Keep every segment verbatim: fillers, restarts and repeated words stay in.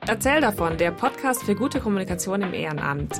Erzähl davon, der Podcast für gute Kommunikation im Ehrenamt.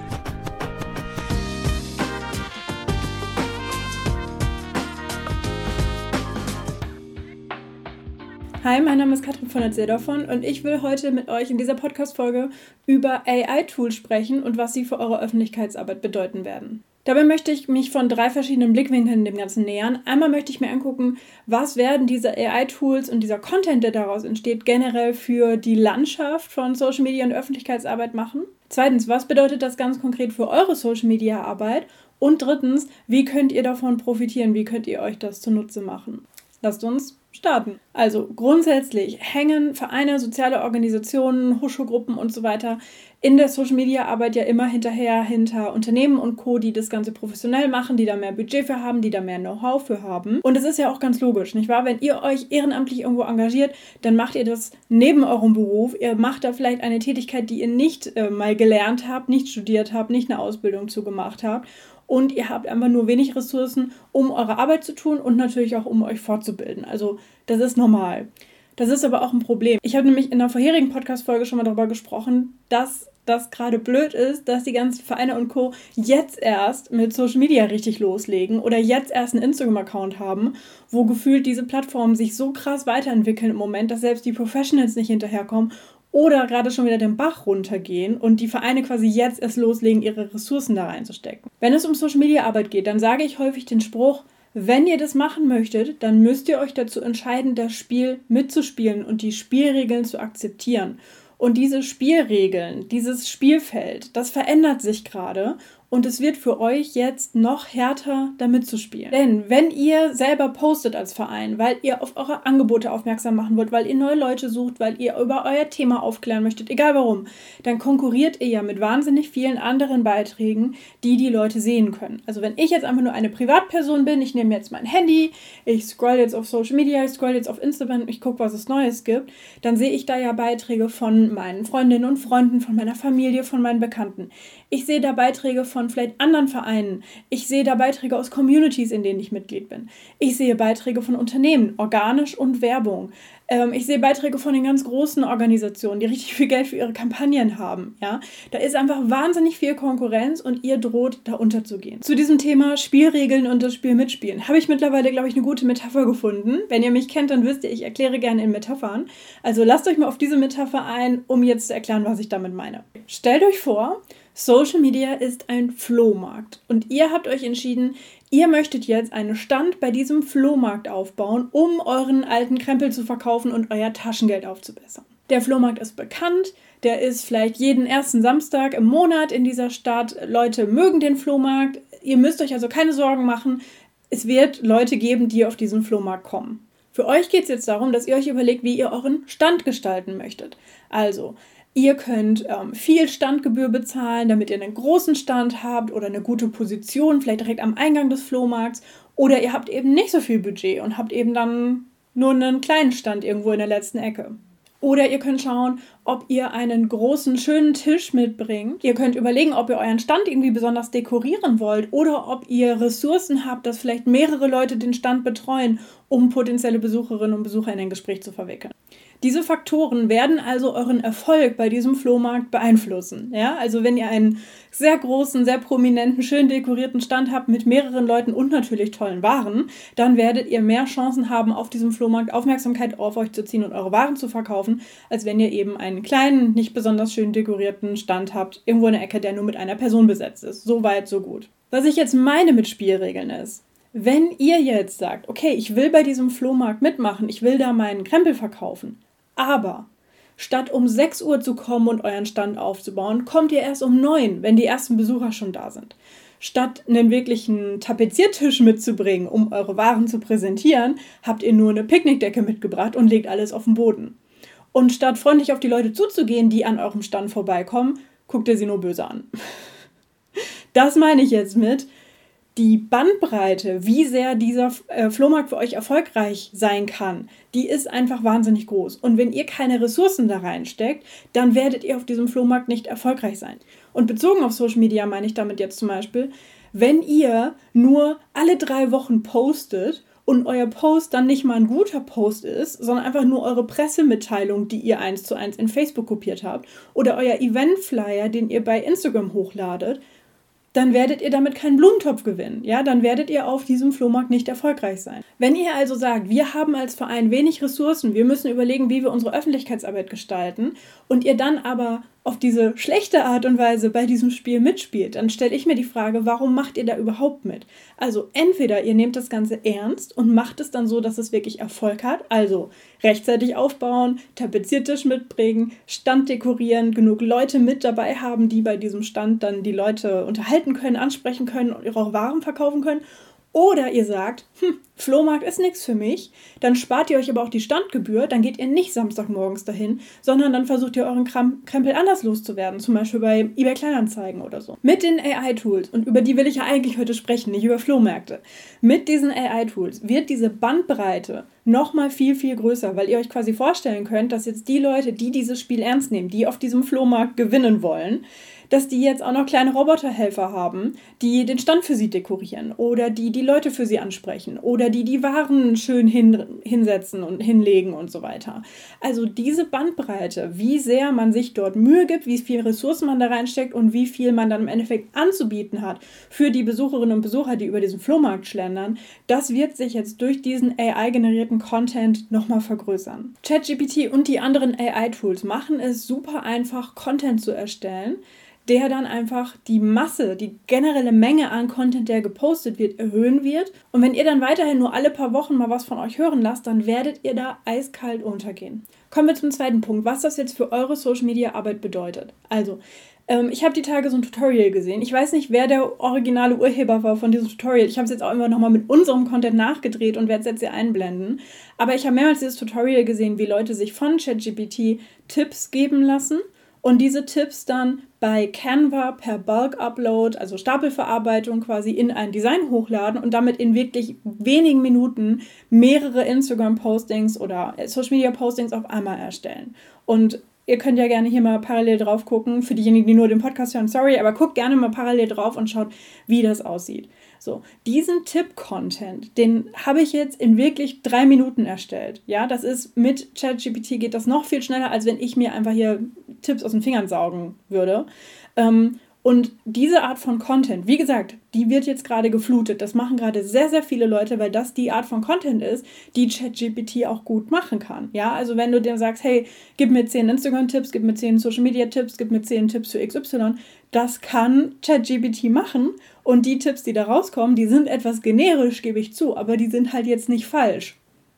Hi, mein Name ist Katrin von Erzähl davon und ich will heute mit euch in dieser Podcast-Folge über A I-Tools sprechen und was sie für eure Öffentlichkeitsarbeit bedeuten werden. Dabei möchte ich mich von drei verschiedenen Blickwinkeln dem Ganzen nähern. Einmal möchte ich mir angucken, was werden diese A I-Tools und dieser Content, der daraus entsteht, generell für die Landschaft von Social Media und Öffentlichkeitsarbeit machen. Zweitens, was bedeutet das ganz konkret für eure Social Media Arbeit? Und drittens, wie könnt ihr davon profitieren? Wie könnt ihr euch das zunutze machen? Lasst uns starten. Also grundsätzlich hängen Vereine, soziale Organisationen, Hochschulgruppen und so weiter in der Social-Media-Arbeit ja immer hinterher hinter Unternehmen und Co., die das Ganze professionell machen, die da mehr Budget für haben, die da mehr Know-how für haben. Und es ist ja auch ganz logisch, nicht wahr? Wenn ihr euch ehrenamtlich irgendwo engagiert, dann macht ihr das neben eurem Beruf. Ihr macht da vielleicht eine Tätigkeit, die ihr nicht äh, mal gelernt habt, nicht studiert habt, nicht eine Ausbildung zugemacht habt. Und ihr habt einfach nur wenig Ressourcen, um eure Arbeit zu tun und natürlich auch, um euch fortzubilden. Also das ist normal. Das ist aber auch ein Problem. Ich habe nämlich in der vorherigen Podcast-Folge schon mal darüber gesprochen, dass das gerade blöd ist, dass die ganzen Vereine und Co. jetzt erst mit Social Media richtig loslegen oder jetzt erst einen Instagram-Account haben, wo gefühlt diese Plattformen sich so krass weiterentwickeln im Moment, dass selbst die Professionals nicht hinterherkommen oder gerade schon wieder den Bach runtergehen und die Vereine quasi jetzt erst loslegen, ihre Ressourcen da reinzustecken. Wenn es um Social-Media-Arbeit geht, dann sage ich häufig den Spruch, wenn ihr das machen möchtet, dann müsst ihr euch dazu entscheiden, das Spiel mitzuspielen und die Spielregeln zu akzeptieren. Und diese Spielregeln, dieses Spielfeld, das verändert sich gerade und es wird für euch jetzt noch härter, da mitzuspielen. Denn wenn ihr selber postet als Verein, weil ihr auf eure Angebote aufmerksam machen wollt, weil ihr neue Leute sucht, weil ihr über euer Thema aufklären möchtet, egal warum, dann konkurriert ihr ja mit wahnsinnig vielen anderen Beiträgen, die die Leute sehen können. Also wenn ich jetzt einfach nur eine Privatperson bin, ich nehme jetzt mein Handy, ich scroll jetzt auf Social Media, ich scroll jetzt auf Instagram, ich gucke, was es Neues gibt, dann sehe ich da ja Beiträge von meinen Freundinnen und Freunden, von meiner Familie, von meinen Bekannten. Ich sehe da Beiträge von von vielleicht anderen Vereinen. Ich sehe da Beiträge aus Communities, in denen ich Mitglied bin. Ich sehe Beiträge von Unternehmen, organisch und Werbung. Ähm, ich sehe Beiträge von den ganz großen Organisationen, die richtig viel Geld für ihre Kampagnen haben. Ja? Da ist einfach wahnsinnig viel Konkurrenz und ihr droht, da unterzugehen. Zu diesem Thema Spielregeln und das Spiel mitspielen habe ich mittlerweile, glaube ich, eine gute Metapher gefunden. Wenn ihr mich kennt, dann wisst ihr, ich erkläre gerne in Metaphern. Also lasst euch mal auf diese Metapher ein, um jetzt zu erklären, was ich damit meine. Stellt euch vor, Social Media ist ein Flohmarkt und ihr habt euch entschieden, ihr möchtet jetzt einen Stand bei diesem Flohmarkt aufbauen, um euren alten Krempel zu verkaufen und euer Taschengeld aufzubessern. Der Flohmarkt ist bekannt, der ist vielleicht jeden ersten Samstag im Monat in dieser Stadt. Leute mögen den Flohmarkt, ihr müsst euch also keine Sorgen machen, es wird Leute geben, die auf diesen Flohmarkt kommen. Für euch geht es jetzt darum, dass ihr euch überlegt, wie ihr euren Stand gestalten möchtet. Also, ihr könnt ähm, viel Standgebühr bezahlen, damit ihr einen großen Stand habt oder eine gute Position, vielleicht direkt am Eingang des Flohmarkts. Oder ihr habt eben nicht so viel Budget und habt eben dann nur einen kleinen Stand irgendwo in der letzten Ecke. Oder ihr könnt schauen, ob ihr einen großen, schönen Tisch mitbringt. Ihr könnt überlegen, ob ihr euren Stand irgendwie besonders dekorieren wollt oder ob ihr Ressourcen habt, dass vielleicht mehrere Leute den Stand betreuen, um potenzielle Besucherinnen und Besucher in ein Gespräch zu verwickeln. Diese Faktoren werden also euren Erfolg bei diesem Flohmarkt beeinflussen. Ja? Also wenn ihr einen sehr großen, sehr prominenten, schön dekorierten Stand habt mit mehreren Leuten und natürlich tollen Waren, dann werdet ihr mehr Chancen haben, auf diesem Flohmarkt Aufmerksamkeit auf euch zu ziehen und eure Waren zu verkaufen, als wenn ihr eben einen kleinen, nicht besonders schön dekorierten Stand habt, irgendwo in der Ecke, der nur mit einer Person besetzt ist. So weit, so gut. Was ich jetzt meine mit Spielregeln ist, wenn ihr jetzt sagt, okay, ich will bei diesem Flohmarkt mitmachen, ich will da meinen Krempel verkaufen, aber statt um sechs Uhr zu kommen und euren Stand aufzubauen, kommt ihr erst um neun, wenn die ersten Besucher schon da sind. Statt einen wirklichen Tapeziertisch mitzubringen, um eure Waren zu präsentieren, habt ihr nur eine Picknickdecke mitgebracht und legt alles auf den Boden. Und statt freundlich auf die Leute zuzugehen, die an eurem Stand vorbeikommen, guckt ihr sie nur böse an. Das meine ich jetzt mit, die Bandbreite, wie sehr dieser äh, Flohmarkt für euch erfolgreich sein kann, die ist einfach wahnsinnig groß. Und wenn ihr keine Ressourcen da reinsteckt, dann werdet ihr auf diesem Flohmarkt nicht erfolgreich sein. Und bezogen auf Social Media meine ich damit jetzt zum Beispiel, wenn ihr nur alle drei Wochen postet und euer Post dann nicht mal ein guter Post ist, sondern einfach nur eure Pressemitteilung, die ihr eins zu eins in Facebook kopiert habt oder euer Eventflyer, den ihr bei Instagram hochladet, dann werdet ihr damit keinen Blumentopf gewinnen. Ja, dann werdet ihr auf diesem Flohmarkt nicht erfolgreich sein. Wenn ihr also sagt, wir haben als Verein wenig Ressourcen, wir müssen überlegen, wie wir unsere Öffentlichkeitsarbeit gestalten und ihr dann aber auf diese schlechte Art und Weise bei diesem Spiel mitspielt, dann stelle ich mir die Frage, warum macht ihr da überhaupt mit? Also entweder ihr nehmt das Ganze ernst und macht es dann so, dass es wirklich Erfolg hat, also rechtzeitig aufbauen, Tapeziertisch mitbringen, Stand dekorieren, genug Leute mit dabei haben, die bei diesem Stand dann die Leute unterhalten können, ansprechen können und ihre Waren verkaufen können. Oder ihr sagt, hm, Flohmarkt ist nichts für mich, dann spart ihr euch aber auch die Standgebühr, dann geht ihr nicht Samstagmorgens dahin, sondern dann versucht ihr euren Kram- Krempel anders loszuwerden, zum Beispiel bei eBay Kleinanzeigen oder so. Mit den A I-Tools, und über die will ich ja eigentlich heute sprechen, nicht über Flohmärkte, mit diesen A I-Tools wird diese Bandbreite nochmal viel, viel größer, weil ihr euch quasi vorstellen könnt, dass jetzt die Leute, die dieses Spiel ernst nehmen, die auf diesem Flohmarkt gewinnen wollen, dass die jetzt auch noch kleine Roboterhelfer haben, die den Stand für sie dekorieren oder die die Leute für sie ansprechen oder die die Waren schön hin, hinsetzen und hinlegen und so weiter. Also diese Bandbreite, wie sehr man sich dort Mühe gibt, wie viel Ressourcen man da reinsteckt und wie viel man dann im Endeffekt anzubieten hat für die Besucherinnen und Besucher, die über diesen Flohmarkt schlendern, das wird sich jetzt durch diesen A I-generierten Content nochmal vergrößern. ChatGPT und die anderen A I-Tools machen es super einfach, Content zu erstellen, der dann einfach die Masse, die generelle Menge an Content, der gepostet wird, erhöhen wird. Und wenn ihr dann weiterhin nur alle paar Wochen mal was von euch hören lasst, dann werdet ihr da eiskalt untergehen. Kommen wir zum zweiten Punkt, was das jetzt für eure Social-Media-Arbeit bedeutet. Also, ähm, ich habe die Tage so ein Tutorial gesehen. Ich weiß nicht, wer der originale Urheber war von diesem Tutorial. Ich habe es jetzt auch immer nochmal mit unserem Content nachgedreht und werde es jetzt hier einblenden. Aber ich habe mehrmals dieses Tutorial gesehen, wie Leute sich von ChatGPT Tipps geben lassen und diese Tipps dann bei Canva per Bulk-Upload, also Stapelverarbeitung quasi in ein Design hochladen und damit in wirklich wenigen Minuten mehrere Instagram-Postings oder Social-Media-Postings auf einmal erstellen. Und ihr könnt ja gerne hier mal parallel drauf gucken, für diejenigen, die nur den Podcast hören, sorry, aber guckt gerne mal parallel drauf und schaut, wie das aussieht. So, diesen Tipp-Content, den habe ich jetzt in wirklich drei Minuten erstellt. Ja, das ist mit ChatGPT geht das noch viel schneller, als wenn ich mir einfach hier Tipps aus den Fingern saugen würde. Ähm, und diese Art von Content, wie gesagt, die wird jetzt gerade geflutet. Das machen gerade sehr, sehr viele Leute, weil das die Art von Content ist, die ChatGPT auch gut machen kann. Ja, also wenn du dir sagst, hey, gib mir zehn Instagram-Tipps, gib mir zehn Social-Media-Tipps, gib mir zehn Tipps für X Y, das kann ChatGPT machen. Und die Tipps, die da rauskommen, die sind etwas generisch, gebe ich zu, aber die sind halt jetzt nicht falsch.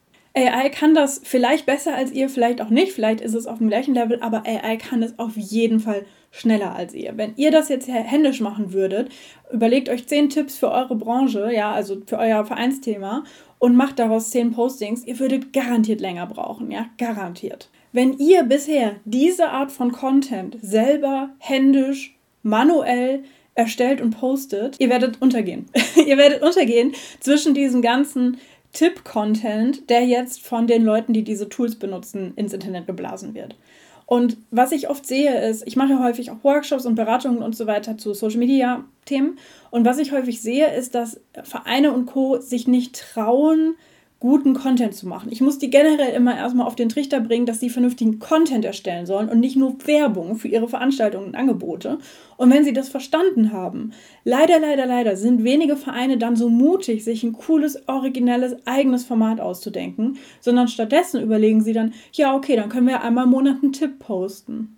A I kann das vielleicht besser als ihr, vielleicht auch nicht, vielleicht ist es auf dem gleichen Level, aber A I kann es auf jeden Fall schneller als ihr. Wenn ihr das jetzt händisch machen würdet, überlegt euch zehn Tipps für eure Branche, ja, also für euer Vereinsthema und macht daraus zehn Postings, ihr würdet garantiert länger brauchen, ja, garantiert. Wenn ihr bisher diese Art von Content selber händisch, manuell erstellt und postet, ihr werdet untergehen. ihr werdet untergehen zwischen diesen ganzen Tipp-Content, der jetzt von den Leuten, die diese Tools benutzen, ins Internet geblasen wird. Und was ich oft sehe ist, ich mache häufig auch Workshops und Beratungen und so weiter zu Social-Media-Themen. Und was ich häufig sehe, ist, dass Vereine und Co. sich nicht trauen, guten Content zu machen. Ich muss die generell immer erstmal auf den Trichter bringen, dass sie vernünftigen Content erstellen sollen und nicht nur Werbung für ihre Veranstaltungen und Angebote. Und wenn sie das verstanden haben, leider, leider, leider sind wenige Vereine dann so mutig, sich ein cooles, originelles, eigenes Format auszudenken, sondern stattdessen überlegen sie dann, ja okay, dann können wir einmal im Monat einen Tipp posten.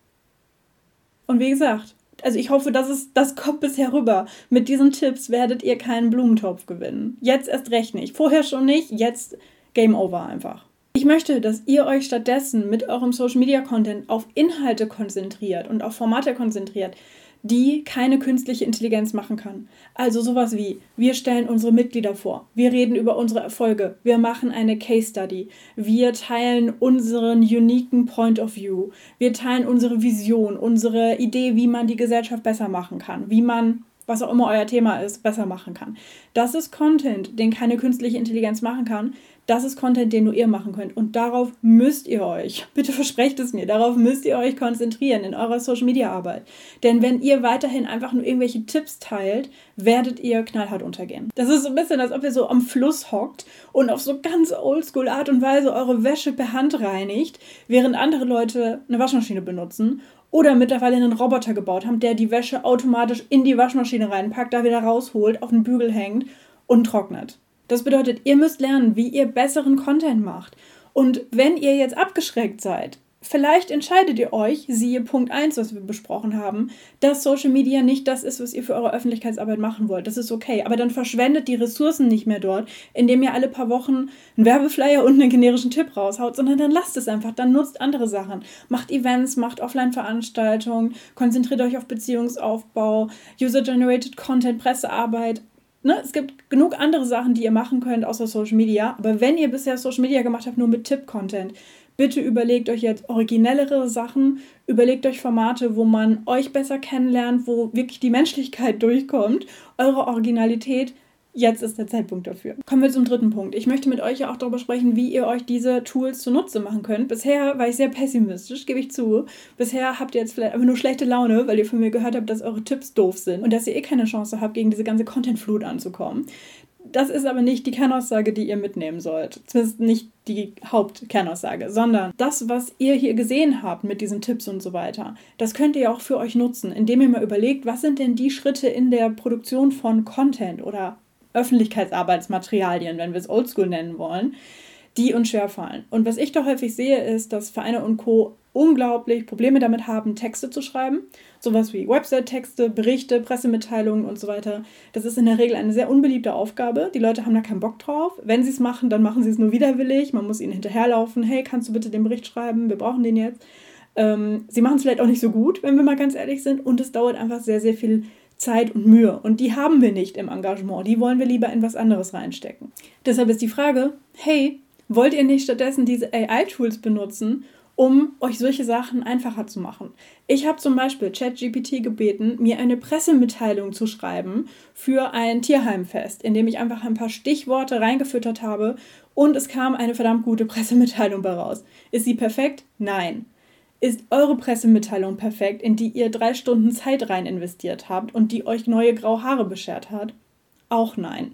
Und wie gesagt, also ich hoffe, dass es, das kommt bisher rüber. Mit diesen Tipps werdet ihr keinen Blumentopf gewinnen. Jetzt erst recht nicht. Vorher schon nicht, jetzt Game Over einfach. Ich möchte, dass ihr euch stattdessen mit eurem Social-Media-Content auf Inhalte konzentriert und auf Formate konzentriert, die keine künstliche Intelligenz machen kann. Also sowas wie, wir stellen unsere Mitglieder vor, wir reden über unsere Erfolge, wir machen eine Case Study, wir teilen unseren uniken Point of View, wir teilen unsere Vision, unsere Idee, wie man die Gesellschaft besser machen kann, wie man, was auch immer euer Thema ist, besser machen kann. Das ist Content, den keine künstliche Intelligenz machen kann, Das ist Content, den nur ihr machen könnt. Und darauf müsst ihr euch, bitte versprecht es mir, darauf müsst ihr euch konzentrieren in eurer Social-Media-Arbeit. Denn wenn ihr weiterhin einfach nur irgendwelche Tipps teilt, werdet ihr knallhart untergehen. Das ist so ein bisschen, als ob ihr so am Fluss hockt und auf so ganz oldschool Art und Weise eure Wäsche per Hand reinigt, während andere Leute eine Waschmaschine benutzen oder mittlerweile einen Roboter gebaut haben, der die Wäsche automatisch in die Waschmaschine reinpackt, da wieder rausholt, auf den Bügel hängt und trocknet. Das bedeutet, ihr müsst lernen, wie ihr besseren Content macht. Und wenn ihr jetzt abgeschreckt seid, vielleicht entscheidet ihr euch, siehe Punkt eins, was wir besprochen haben, dass Social Media nicht das ist, was ihr für eure Öffentlichkeitsarbeit machen wollt. Das ist okay, aber dann verschwendet die Ressourcen nicht mehr dort, indem ihr alle paar Wochen einen Werbeflyer und einen generischen Tipp raushaut, sondern dann lasst es einfach, dann nutzt andere Sachen. Macht Events, macht Offline-Veranstaltungen, konzentriert euch auf Beziehungsaufbau, User-Generated Content, Pressearbeit. Ne, es gibt genug andere Sachen, die ihr machen könnt, außer Social Media. Aber wenn ihr bisher Social Media gemacht habt, nur mit Tipp-Content, bitte überlegt euch jetzt originellere Sachen, überlegt euch Formate, wo man euch besser kennenlernt, wo wirklich die Menschlichkeit durchkommt, eure Originalität. Jetzt ist der Zeitpunkt dafür. Kommen wir zum dritten Punkt. Ich möchte mit euch ja auch darüber sprechen, wie ihr euch diese Tools zunutze machen könnt. Bisher war ich sehr pessimistisch, gebe ich zu. Bisher habt ihr jetzt vielleicht einfach nur schlechte Laune, weil ihr von mir gehört habt, dass eure Tipps doof sind und dass ihr eh keine Chance habt, gegen diese ganze Content-Flut anzukommen. Das ist aber nicht die Kernaussage, die ihr mitnehmen sollt. Zumindest nicht die Hauptkernaussage, sondern das, was ihr hier gesehen habt mit diesen Tipps und so weiter, das könnt ihr auch für euch nutzen, indem ihr mal überlegt, was sind denn die Schritte in der Produktion von Content oder Öffentlichkeitsarbeitsmaterialien, wenn wir es Oldschool nennen wollen, die uns schwerfallen. Und was ich doch häufig sehe, ist, dass Vereine und Co. unglaublich Probleme damit haben, Texte zu schreiben. Sowas wie Website-Texte, Berichte, Pressemitteilungen und so weiter. Das ist in der Regel eine sehr unbeliebte Aufgabe. Die Leute haben da keinen Bock drauf. Wenn sie es machen, dann machen sie es nur widerwillig. Man muss ihnen hinterherlaufen. Hey, kannst du bitte den Bericht schreiben? Wir brauchen den jetzt. Ähm, sie machen es vielleicht auch nicht so gut, wenn wir mal ganz ehrlich sind. Und es dauert einfach sehr, sehr viel Zeit und Mühe. Und die haben wir nicht im Engagement. Die wollen wir lieber in was anderes reinstecken. Deshalb ist die Frage, hey, wollt ihr nicht stattdessen diese A I-Tools benutzen, um euch solche Sachen einfacher zu machen? Ich habe zum Beispiel ChatGPT gebeten, mir eine Pressemitteilung zu schreiben für ein Tierheimfest, indem ich einfach ein paar Stichworte reingefüttert habe und es kam eine verdammt gute Pressemitteilung bei raus. Ist sie perfekt? Nein. Ist eure Pressemitteilung perfekt, in die ihr drei Stunden Zeit rein investiert habt und die euch neue graue Haare beschert hat? Auch nein.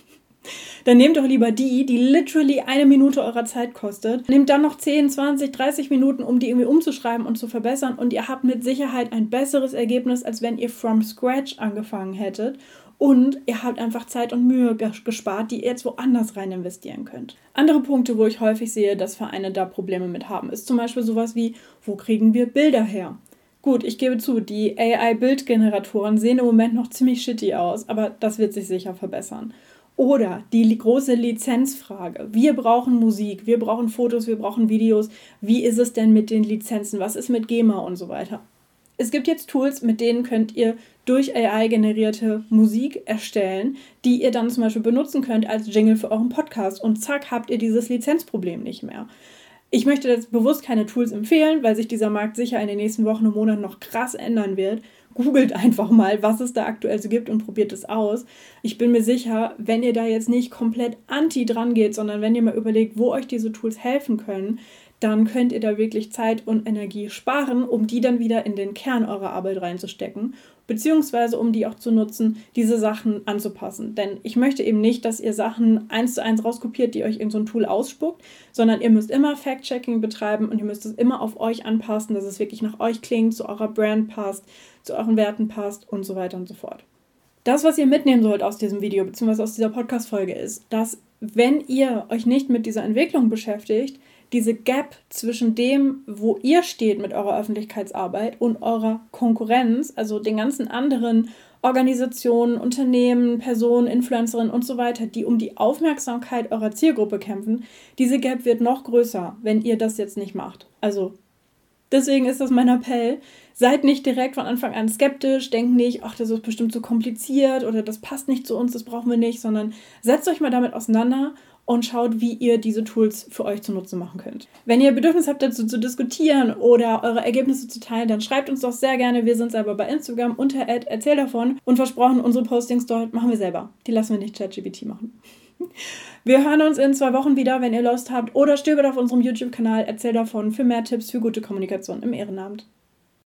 Dann nehmt doch lieber die, die literally eine Minute eurer Zeit kostet. Nehmt dann noch zehn, zwanzig, dreißig Minuten, um die irgendwie umzuschreiben und zu verbessern und ihr habt mit Sicherheit ein besseres Ergebnis, als wenn ihr from scratch angefangen hättet. Und ihr habt einfach Zeit und Mühe gespart, die ihr jetzt woanders rein investieren könnt. Andere Punkte, wo ich häufig sehe, dass Vereine da Probleme mit haben, ist zum Beispiel sowas wie, wo kriegen wir Bilder her? Gut, ich gebe zu, die A I-Bildgeneratoren sehen im Moment noch ziemlich shitty aus, aber das wird sich sicher verbessern. Oder die große Lizenzfrage. Wir brauchen Musik, wir brauchen Fotos, wir brauchen Videos. Wie ist es denn mit den Lizenzen? Was ist mit GEMA und so weiter? Es gibt jetzt Tools, mit denen könnt ihr durch A I generierte Musik erstellen, die ihr dann zum Beispiel benutzen könnt als Jingle für euren Podcast. Und zack, habt ihr dieses Lizenzproblem nicht mehr. Ich möchte jetzt bewusst keine Tools empfehlen, weil sich dieser Markt sicher in den nächsten Wochen und Monaten noch krass ändern wird. Googelt einfach mal, was es da aktuell so gibt und probiert es aus. Ich bin mir sicher, wenn ihr da jetzt nicht komplett anti dran geht, sondern wenn ihr mal überlegt, wo euch diese Tools helfen können, dann könnt ihr da wirklich Zeit und Energie sparen, um die dann wieder in den Kern eurer Arbeit reinzustecken, beziehungsweise um die auch zu nutzen, diese Sachen anzupassen. Denn ich möchte eben nicht, dass ihr Sachen eins zu eins rauskopiert, die euch in so ein Tool ausspuckt, sondern ihr müsst immer Fact-Checking betreiben und ihr müsst es immer auf euch anpassen, dass es wirklich nach euch klingt, zu eurer Brand passt, zu euren Werten passt und so weiter und so fort. Das, was ihr mitnehmen sollt aus diesem Video, beziehungsweise aus dieser Podcast-Folge ist, dass wenn ihr euch nicht mit dieser Entwicklung beschäftigt, diese Gap zwischen dem, wo ihr steht mit eurer Öffentlichkeitsarbeit und eurer Konkurrenz, also den ganzen anderen Organisationen, Unternehmen, Personen, Influencerinnen und so weiter, die um die Aufmerksamkeit eurer Zielgruppe kämpfen, diese Gap wird noch größer, wenn ihr das jetzt nicht macht. Also deswegen ist das mein Appell. Seid nicht direkt von Anfang an skeptisch, denkt nicht, ach, das ist bestimmt zu kompliziert oder das passt nicht zu uns, das brauchen wir nicht, sondern setzt euch mal damit auseinander und schaut, wie ihr diese Tools für euch zunutze machen könnt. Wenn ihr Bedürfnis habt, dazu zu diskutieren oder eure Ergebnisse zu teilen, dann schreibt uns doch sehr gerne. Wir sind selber bei Instagram unter at erzähl davon und versprochen, unsere Postings dort machen wir selber. Die lassen wir nicht ChatGPT machen. Wir hören uns in zwei Wochen wieder, wenn ihr Lust habt, oder stöbert auf unserem YouTube-Kanal, erzähl davon für mehr Tipps für gute Kommunikation im Ehrenamt.